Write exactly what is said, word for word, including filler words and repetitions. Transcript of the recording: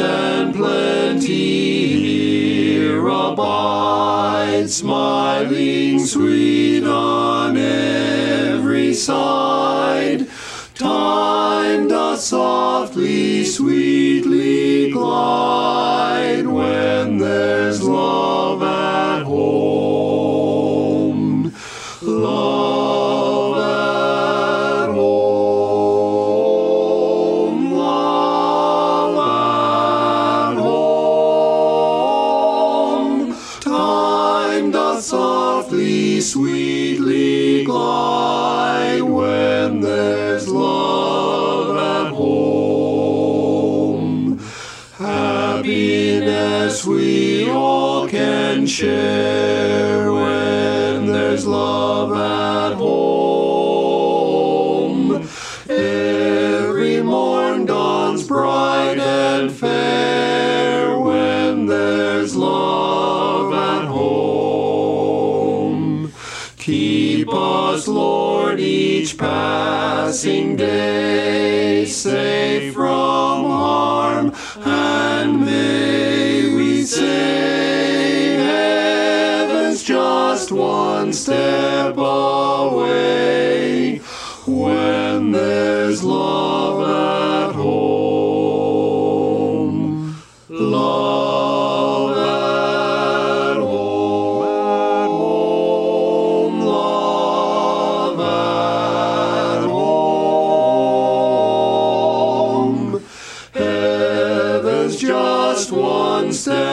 and plenty here abide, smiling sweet on every side. Time doth softly, sweetly glide when there's love at home. Love at home. Love at home. Time doth softly, sweetly glide when there's love at home. Happiness we all can share when there's love at home. Every morn dawns bright and fair when there's love at home. Keep us, Lord, each passing day safe from harm, and may we say heaven's just one step away when there's love at home. Love at home. Love at home. Heaven's just one step